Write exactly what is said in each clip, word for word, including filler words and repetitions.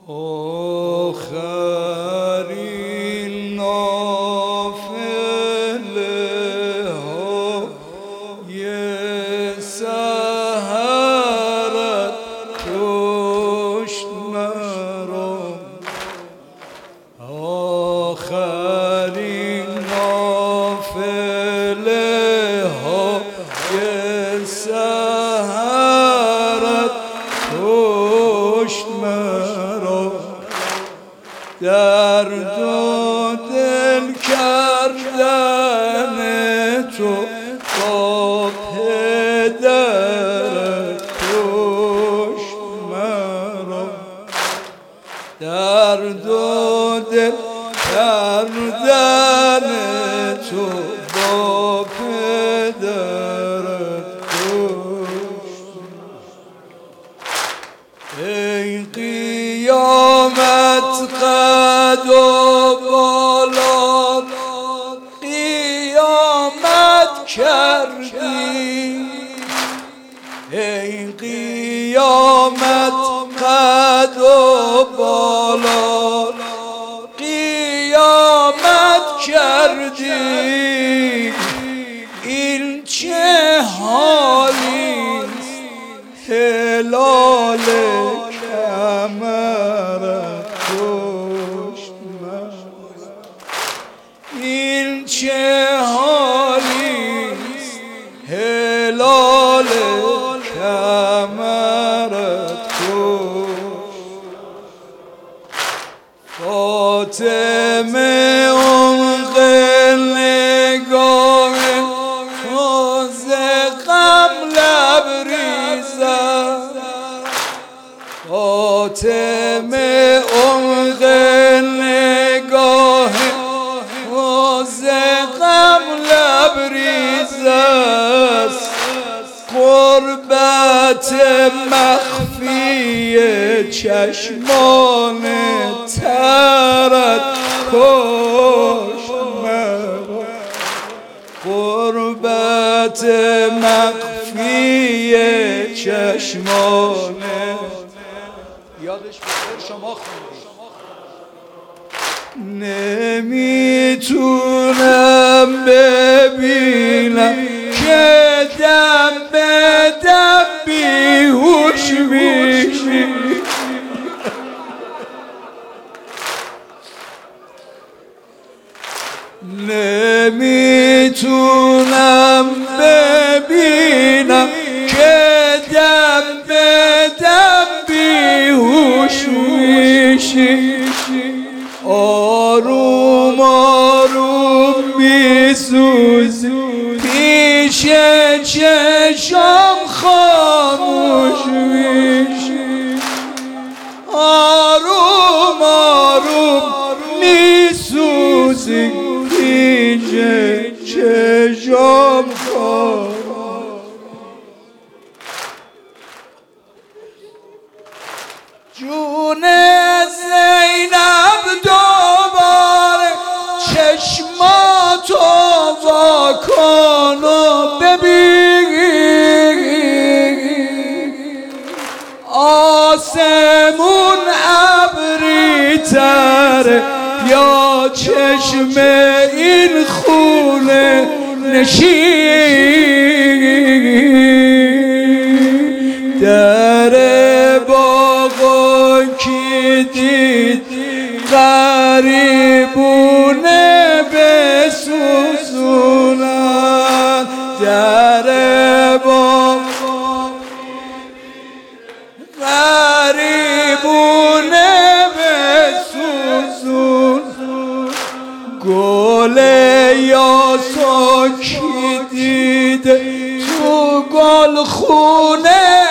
آخرین نافله های سحرت کشت مرا، آخرین نافله های سحرت کشت مرا، درد و دل کردن تو با پدرت کشت مرا، درد و دل کردن تو با پدرت کشت. ای قیامت قد و بالا قیامت کردی، ای قیامت قد و بالا قیامت کردی، این چه حالیست هلال کمرت کشت مرا، این چه حالیست هلال کمرت کشت. فاطمه عمق نگاه تاز غم لبریزد، فاطمه عمق نگاه تاز غم لبریزد، قربت مخفی چشمان ترت کشت مرا، قربت مخفی چشمان. یادش بخیر شما خوندید. نمیتونم ببینم که دم به دم بیهوش میشی، نمیتونم ببینم که دم به دم بیهوش میشی، آروم آروم میسوزی پیش چشم خاموش میشی، آروم آروم میسوزی پیش چشم خاموش. جون زینب دوباره چشماتو وا کن و ببین، آسمون ابری تره یا چشم این خونه نشین، در باغو کی دید غریبونه بسوزونن، در باغو غریبونه بسوزون، گل یاسو کی دیده تو گل خونه،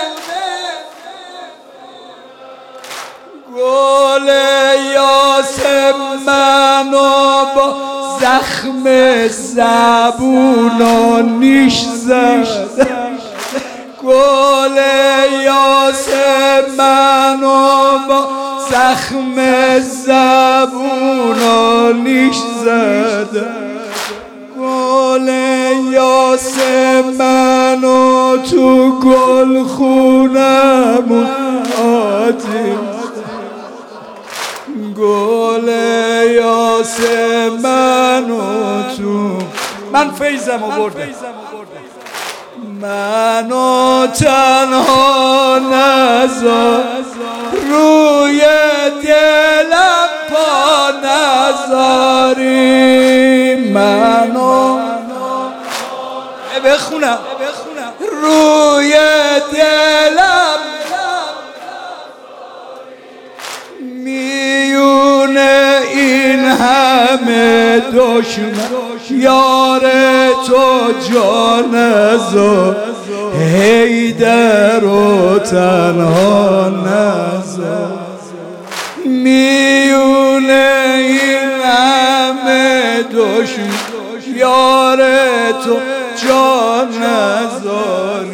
گل یاسم منو با زخم زبون و نیش زد، گل یاسم منو با زخم زبون و نیش زد، گل یاسم منو تو گل خونمون آتیش گل یاس من و تو. من فیضم آوردم، منو تنها نذار، روی دلم پا نذاری. منو بخونم روی دلم میون این همه دشمن، یار تو جان نذار، حیدر و تنها نذار. میون این همه دشمن، یار تو جان نذار،